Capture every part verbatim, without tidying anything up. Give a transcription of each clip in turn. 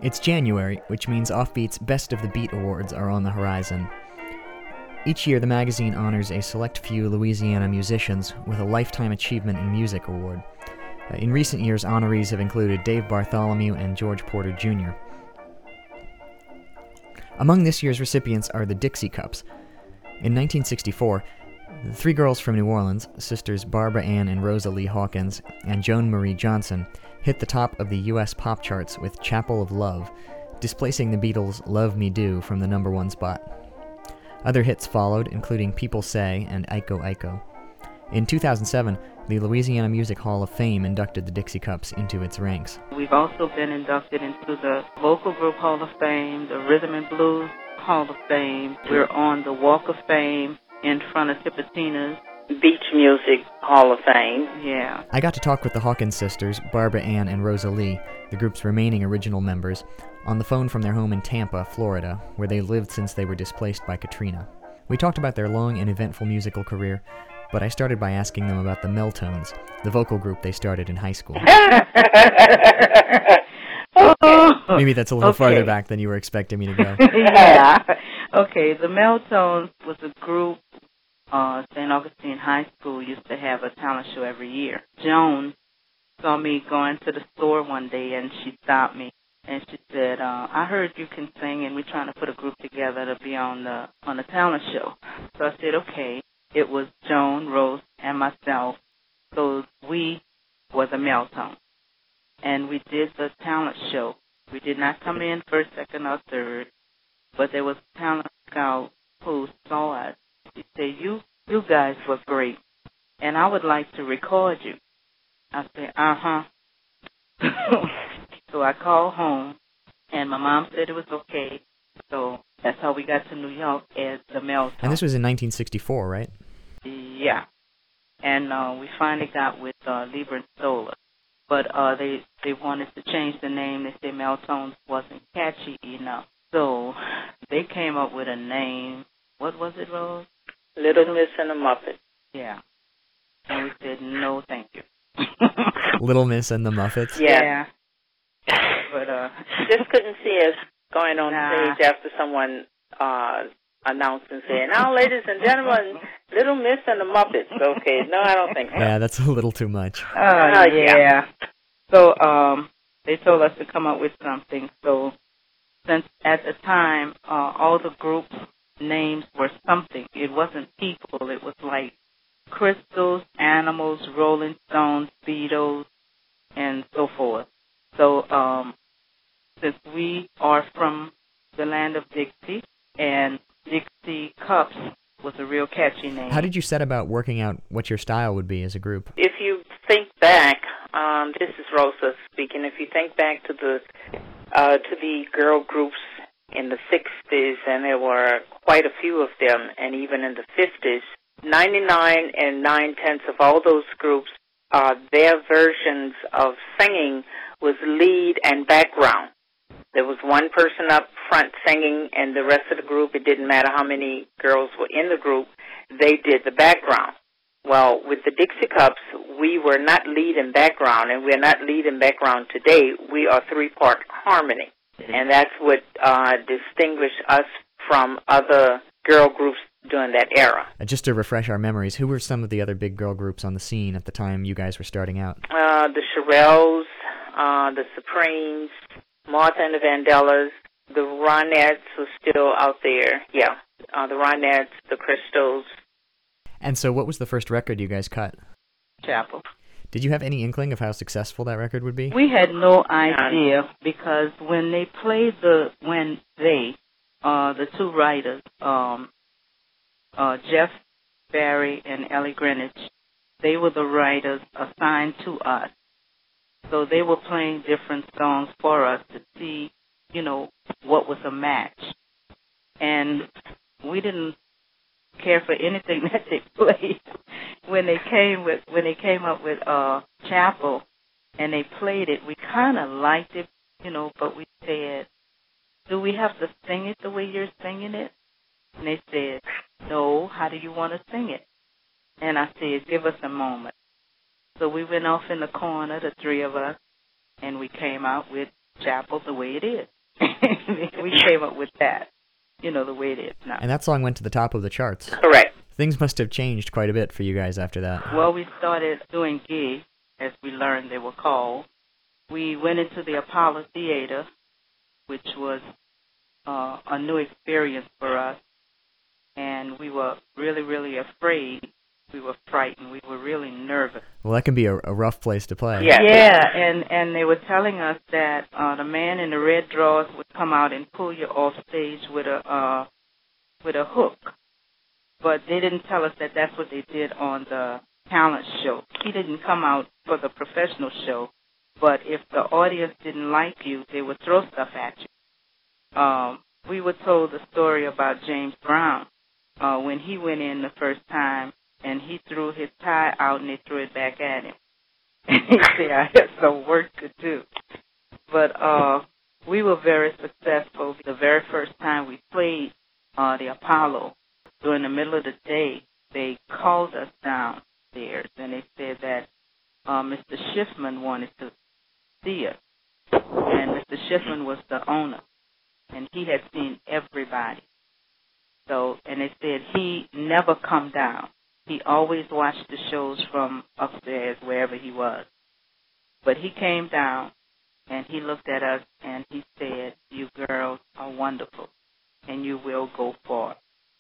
It's January, which means Offbeat's Best of the Beat Awards are on the horizon. Each year, the magazine honors a select few Louisiana musicians with a Lifetime Achievement in Music award. Uh, in recent years, honorees have included Dave Bartholomew and George Porter Junior Among this year's recipients are the Dixie Cups. In nineteen sixty-four, the three girls from New Orleans, sisters Barbara Ann and Rosa Lee Hawkins, and Joan Marie Johnson, hit the top of the U S pop charts with Chapel of Love, displacing the Beatles' Love Me Do from the number one spot. Other hits followed, including People Say and Iko Iko. In two thousand seven, the Louisiana Music Hall of Fame inducted the Dixie Cups into its ranks. We've also been inducted into the Vocal Group Hall of Fame, the Rhythm and Blues Hall of Fame. We're on the Walk of Fame in front of Tipitina's Beach Music Hall of Fame. Yeah. I got to talk with the Hawkins sisters, Barbara Ann and Rosa Lee, the group's remaining original members, on the phone from their home in Tampa, Florida, where they lived since they were displaced by Katrina. We talked about their long and eventful musical career, but I started by asking them about the Meltones, the vocal group they started in high school. Maybe that's a little okay. farther back than you were expecting me to go. Yeah. Okay, the Meltones was a group. Uh, Saint Augustine High School used to have a talent show every year. Joan saw me going to the store one day, and she stopped me, and she said, uh, I heard you can sing, and we're trying to put a group together to be on the on the talent show. So I said, okay. It was Joan, Rose, and myself. So we were the Meltones. And we did the talent show. We did not come in first, second, or third, but there was a talent scout who saw us. He said, you, you guys were great, and I would like to record you. I said, uh-huh. So I called home, and my mom said it was okay. So that's how we got to New York as the Meltones. And this was in nineteen sixty-four, right? Yeah. And uh, we finally got with uh, Lieber and Stoller. But uh, they, they wanted to change the name. They said Meltones wasn't catchy enough. So they came up with a name. What was it, Rose? Little Miss and the Muppets. Yeah. And we said, no, thank you. Little Miss and the Muppets? Yeah. yeah. But, uh... Just couldn't see us going on nah. stage after someone uh, announced and said, now, ladies and gentlemen, Little Miss and the Muppets. Okay, no, I don't think so. Yeah, that's a little too much. Uh, uh, yeah. yeah. So um, they told us to come up with something. So since at the time, uh, all the group names were something. It wasn't people. It was like Crystals, Animals, Rolling Stones, Beatles, and so forth. So um, since we are from the land of Dixie, and Dixie Cups was a real catchy name. How did you set about working out what your style would be as a group? If you think back, um, this is Rosa speaking, if you think back to the uh, to the girl groups in the sixties, and there were quite a few of them, and even in the fifties, ninety-nine and nine-tenths of all those groups, uh, their versions of singing was lead and background. There was one person up front singing, and the rest of the group, it didn't matter how many girls were in the group, they did the background. Well, with the Dixie Cups, we were not lead and background, and we're not lead and background today. We are three-part harmony. And that's what uh, distinguished us from other girl groups during that era. Uh, just to refresh our memories, who were some of the other big girl groups on the scene at the time you guys were starting out? Uh, the Shirelles, uh, the Supremes, Martha and the Vandellas, the Ronettes were still out there. Yeah, uh, the Ronettes, the Crystals. And so what was the first record you guys cut? Chapel. Did you have any inkling of how successful that record would be? We had no idea, because when they played the, when they, uh, the two writers, um, uh, Jeff Barry and Ellie Greenwich, they were the writers assigned to us. So they were playing different songs for us to see, you know, what was a match. And we didn't care for anything that they played. When they came with, when they came up with uh, Chapel, and they played it, we kind of liked it, you know, but we said, do we have to sing it the way you're singing it? And they said, no, how do you want to sing it? And I said, give us a moment. So we went off in the corner, the three of us, and we came out with Chapel the way it is. We came up with that, you know, the way it is now. And that song went to the top of the charts. Correct. Things must have changed quite a bit for you guys after that. Well, we started doing gigs, as we learned they were called. We went into the Apollo Theater, which was uh, a new experience for us. And we were really, really afraid. We were frightened. We were really nervous. Well, that can be a, a rough place to play. Yeah. Yeah, and, and they were telling us that uh, the man in the red drawers would come out and pull you off stage with a uh, with a hook. But they didn't tell us that that's what they did on the talent show. He didn't come out for the professional show, but if the audience didn't like you, they would throw stuff at you. Um, we were told the story about James Brown uh, when he went in the first time, and he threw his tie out and they threw it back at him. And he said, I had some work to do. But uh, we were very successful. The very first time we played uh, the Apollo, during the middle of the day, they called us downstairs and they said that uh, Mister Schiffman wanted to see us. And Mister Schiffman was the owner, and he had seen everybody. So, and they said he never come down. He always watched the shows from upstairs, wherever he was. But he came down, and he looked at us, and he said, you girls are wonderful, and you will go far.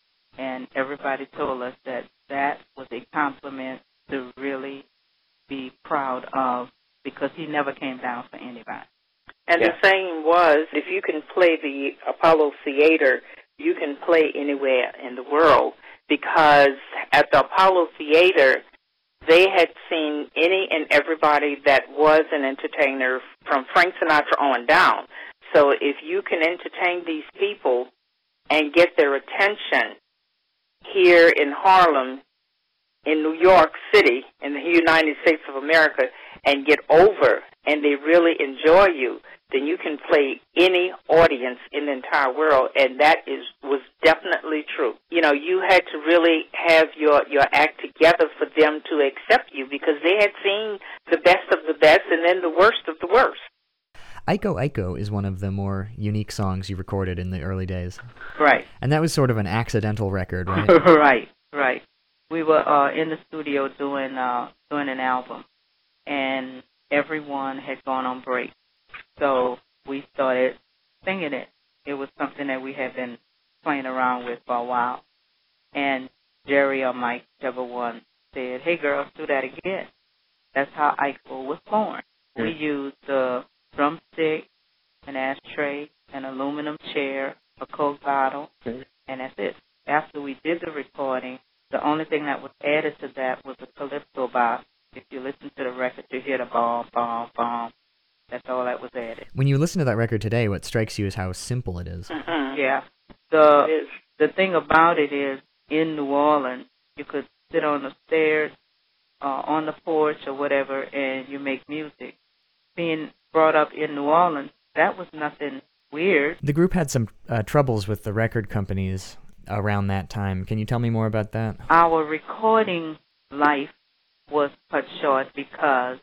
And everybody told us that that was a compliment to really be proud of, because he never came down for anybody. And yeah. The saying was, if you can play the Apollo Theater, you can play anywhere in the world. Because at the Apollo Theater, they had seen any and everybody that was an entertainer from Frank Sinatra on down. So if you can entertain these people and get their attention here in Harlem, in New York City, in the United States of America, and get over and they really enjoy you, then you can play any audience in the entire world, and that is was definitely true. You know, you had to really have your, your act together for them to accept you, because they had seen the best of the best and then the worst of the worst. Iko Iko is one of the more unique songs you recorded in the early days. Right. And that was sort of an accidental record, right? Right, right. We were uh, in the studio doing uh, doing an album, and everyone had gone on break. So we started singing it. It was something that we had been playing around with for a while. And Jerry or Mike, whichever one, said, hey, girls, do that again. That's how Iko was born. Mm-hmm. We used a drumstick, an ashtray, an aluminum chair, a Coke bottle, mm-hmm. and that's it. After we did the recording, the only thing that was added to that was a calypso box. If you listen to the record, you hear the bomb, bomb, bomb. That's all that was added. When you listen to that record today, what strikes you is how simple it is. Mm-hmm. Yeah. The the thing about it is, in New Orleans, you could sit on the stairs, uh, on the porch or whatever, and you make music. Being brought up in New Orleans, that was nothing weird. The group had some uh, troubles with the record companies around that time. Can you tell me more about that? Our recording life was cut short because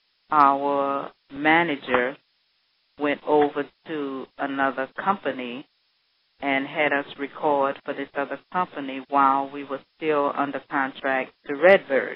our manager went over to another company and had us record for this other company while we were still under contract to Redbird.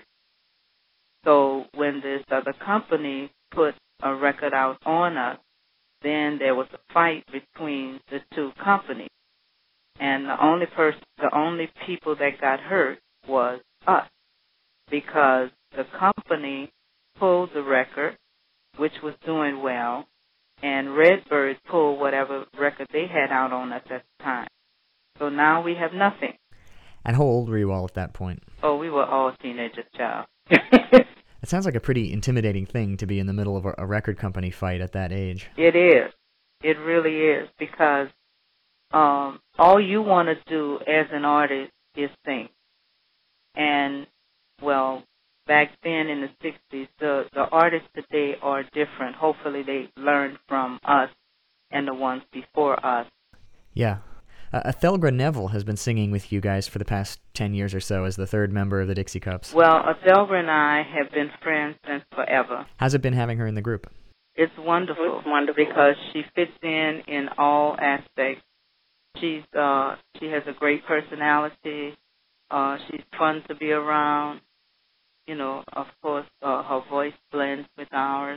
So when this other company put a record out on us, then there was a fight between the two companies. And the only person, the only people that got hurt was us, because the company pulled the record, which was doing well, and Redbird pulled whatever record they had out on us at the time. So now we have nothing. And how old were you all at that point? Oh, we were all teenagers, child. It sounds like a pretty intimidating thing to be in the middle of a, a record company fight at that age. It is. It really is, because um, all you want to do as an artist is sing. And, well, back then in the sixties, the, the artists today are different. Hopefully they learned from us and the ones before us. Yeah. Uh, Thelgra Neville has been singing with you guys for the past ten years or so as the third member of the Dixie Cups. Well, Thelgra and I have been friends since forever. How's it been having her in the group? It's wonderful. It's wonderful because she fits in in all aspects. She's uh, she has a great personality. Uh, she's fun to be around. You know, of course, uh, her voice blends with ours,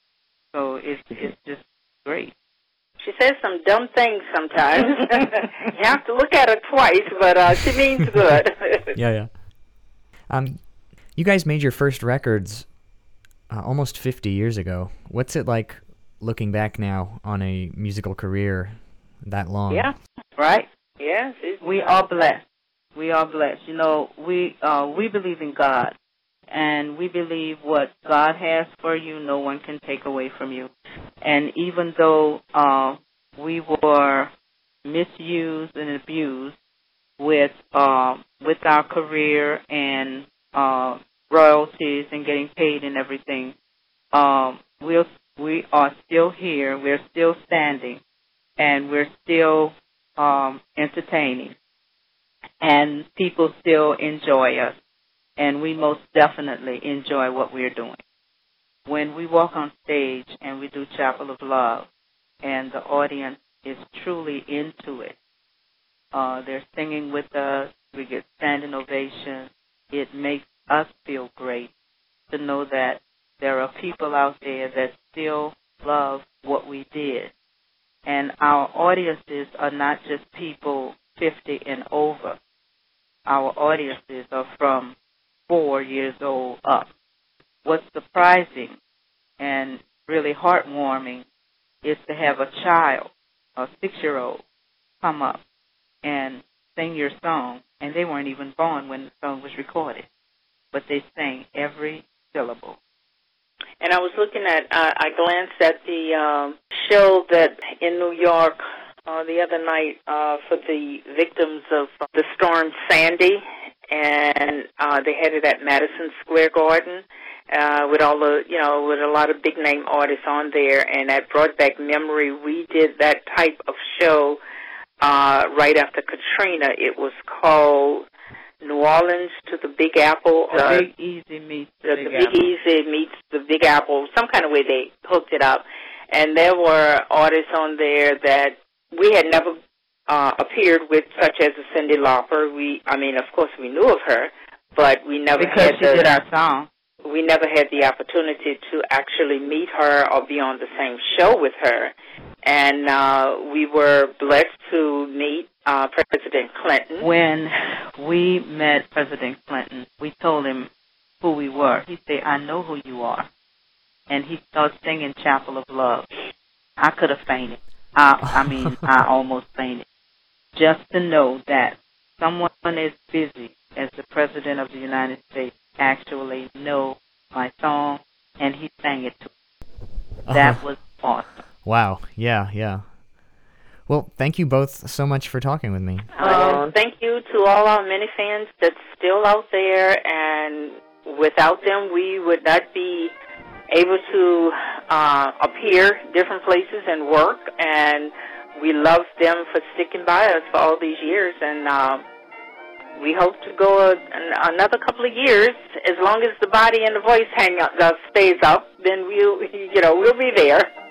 so it's it's just great. She says some dumb things sometimes. You have to look at her twice, but uh, she means good. yeah, yeah. Um, you guys made your first records uh, almost fifty years ago. What's it like looking back now on a musical career that long? Yeah, right. Yes, it's we are blessed. We are blessed. You know, we uh, we believe in God, and we believe what God has for you, no one can take away from you. And even though uh, we were misused and abused with uh, with our career and uh, royalties and getting paid and everything, um, we'll, we are still here. We're still standing, and we're still um, entertaining. And people still enjoy us, and we most definitely enjoy what we're doing. When we walk on stage and we do Chapel of Love, and the audience is truly into it, uh, they're singing with us, we get standing ovation, it makes us feel great to know that there are people out there that still love what we did. And our audiences are not just people fifty and over. Our audiences are from four years old up. What's surprising and really heartwarming is to have a child, a six-year-old, come up and sing your song, and they weren't even born when the song was recorded, but they sang every syllable. And I was looking at, uh, I glanced at the um, show that in New York uh, the other night uh, for the victims of the storm Sandy, and uh, they had it at Madison Square Garden uh, with all the, you know, with a lot of big name artists on there, and that brought back memory. We did that type of show uh, right after Katrina. It was called New Orleans to the Big Apple. The uh, Big Easy meets the, the, Big the Big Apple. Easy meets the Big Apple. Some kind of way they hooked it up. And there were artists on there that we had never uh, appeared with, such as a Cyndi Lauper. We, I mean, of course, we knew of her, but we never because had she the, did our song. We never had the opportunity to actually meet her or be on the same show with her. And uh, we were blessed to meet uh, President Clinton. When we met President Clinton, we told him who we were. He said, "I know who you are." And he started singing Chapel of Love. I could have fainted. I, I mean, I almost fainted. Just to know that someone as busy as the President of the United States actually know my song, and he sang it to me. That Uh-huh. was awesome. Wow. Yeah, yeah. Well, thank you both so much for talking with me. Uh, thank you to all our many fans that's still out there, and without them, we would not be able to uh, appear different places and work, and we love them for sticking by us for all these years, and uh, we hope to go a, an, another couple of years. As long as the body and the voice hang up, uh, stays up, then we'll, you know, we'll be there.